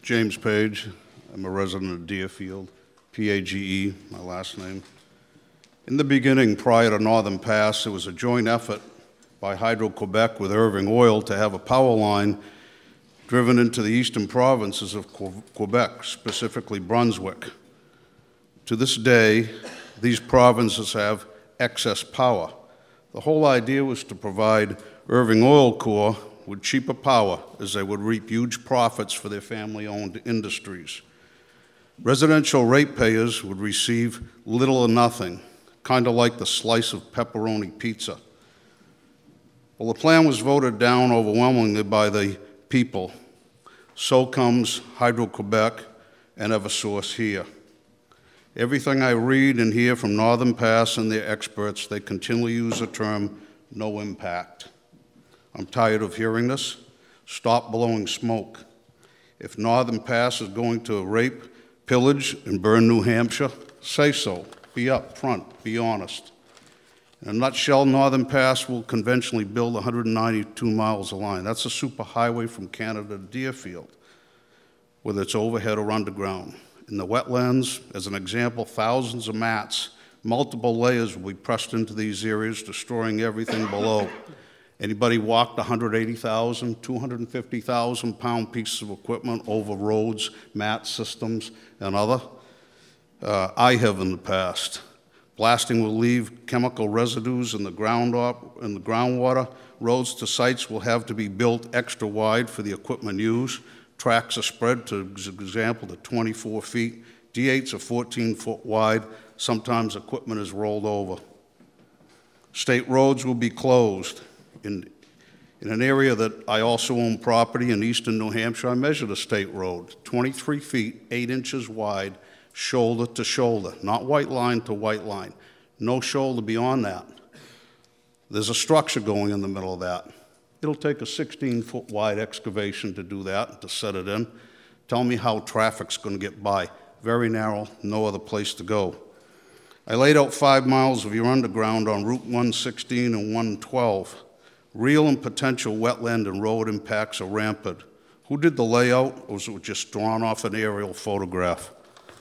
James Page. I'm a resident of Deerfield, P-A-G-E, my last name. In the beginning, prior to Northern Pass, it was a joint effort by Hydro-Quebec with Irving Oil to have a power line driven into the eastern provinces of Quebec, specifically Brunswick. To this day, these provinces have excess power. The whole idea was to provide Irving Oil Corps with cheaper power as they would reap huge profits for their family-owned industries. Residential ratepayers would receive little or nothing, kind of like the slice of pepperoni pizza. Well, the plan was voted down overwhelmingly by the people. So comes Hydro-Quebec and Eversource here. Everything I read and hear from Northern Pass and their experts, they continually use the term no impact. I'm tired of hearing this. Stop blowing smoke. If Northern Pass is going to rape, pillage, and burn New Hampshire, say so. Be upfront, be honest. In a nutshell, Northern Pass will conventionally build 192 miles of line. That's a super highway from Canada to Deerfield, whether it's overhead or underground. In the wetlands, as an example, thousands of mats, multiple layers will be pressed into these areas, destroying everything below. Anybody walked 180,000, 250,000 pound pieces of equipment over roads, mat systems, and other? I have in the past. Blasting will leave chemical residues in the groundwater. Roads to sites will have to be built extra wide for the equipment used. Tracks are spread to, as an example, to 24 feet. D8s are 14 foot wide. Sometimes equipment is rolled over. State roads will be closed. In an area that I also own property in eastern New Hampshire, I measured a state road, 23 feet, 8 inches wide, shoulder to shoulder, not white line to white line. No shoulder beyond that. There's a structure going in the middle of that. It'll take a 16-foot wide excavation to do that, to set it in. Tell me how traffic's going to get by. Very narrow, no other place to go. I laid out 5 miles of your underground on Route 116 and 112. Real and potential wetland and road impacts are rampant. Who did the layout, or was it just drawn off an aerial photograph?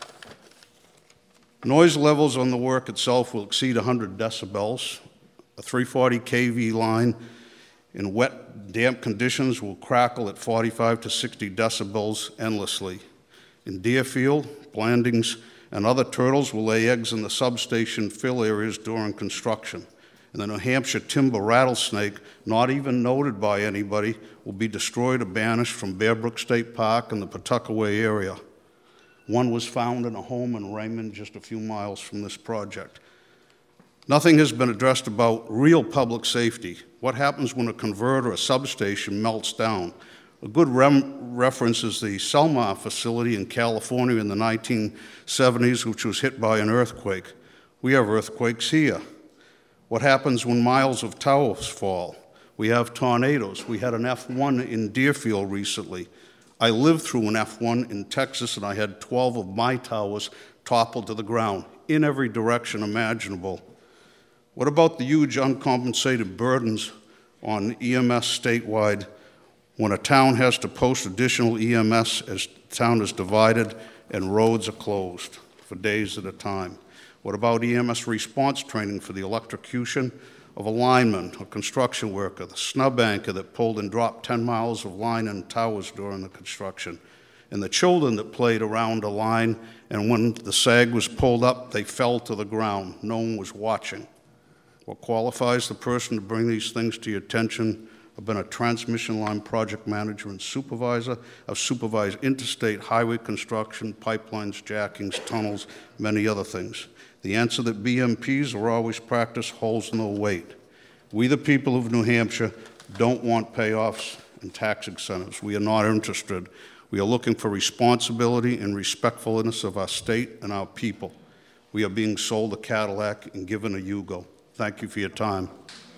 Noise levels on the work itself will exceed 100 decibels. A 340 kV line in wet, damp conditions will crackle at 45 to 60 decibels endlessly. In Deerfield, Blandings, and other turtles will lay eggs in the substation fill areas during construction. And the New Hampshire timber rattlesnake, not even noted by anybody, will be destroyed or banished from Bear Brook State Park and the Pawtuckaway area. One was found in a home in Raymond, just a few miles from this project. Nothing has been addressed about real public safety. What happens when a converter or substation melts down? A good reference is the Selmar facility in California in the 1970s, which was hit by an earthquake. We have earthquakes here. What happens when miles of towers fall? We have tornadoes. We had an F1 in Deerfield recently. I lived through an F1 in Texas, and I had 12 of my towers toppled to the ground in every direction imaginable. What about the huge uncompensated burdens on EMS statewide when a town has to post additional EMS as the town is divided and roads are closed for days at a time? What about EMS response training for the electrocution of a lineman, a construction worker, the snub anchor that pulled and dropped 10 miles of line and towers during the construction, and the children that played around a line, and when the sag was pulled up, they fell to the ground. No one was watching. What qualifies the person to bring these things to your attention? I've been a transmission line project manager and supervisor. I've supervised interstate highway construction, pipelines, jackings, tunnels, many other things. The answer that BMPs will always practice holds no weight. We, the people of New Hampshire, don't want payoffs and tax incentives. We are not interested. We are looking for responsibility and respectfulness of our state and our people. We are being sold a Cadillac and given a Yugo. Thank you for your time.